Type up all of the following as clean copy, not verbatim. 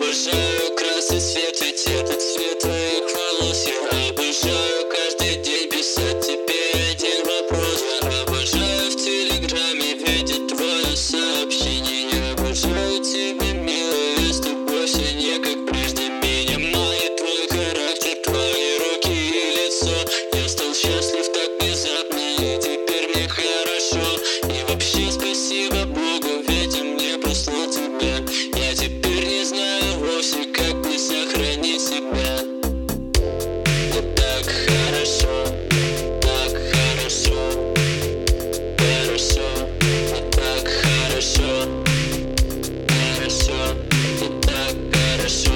обожаю красный свет, ведь это цвет твоих волос. Я обожаю каждый день писать тебе один вопрос. Я обожаю в телеграме видеть твое сообщение. Я обожаю тебя, милая, с тобой все не как прежде. Меня манит твой характер, твои руки и лицо. Я стал счастлив так внезапно, и теперь мне хорошо. И вообще спасибо Богу, ведь он мне послал тебя. Я теперь не знаю вовсе, как мне сохранить себя. Мне так хорошо, так хорошо, хорошо. Мне так хорошо, хорошо, мне так хорошо.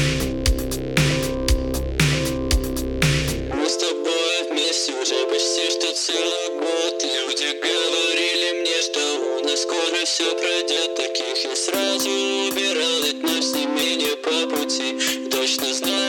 Мы с тобой вместе уже почти что целый год. Люди говорили мне, что у нас скоро все пройдет. Таких я сразу убирал, ведь нам с ними не по пути. Точно знаю,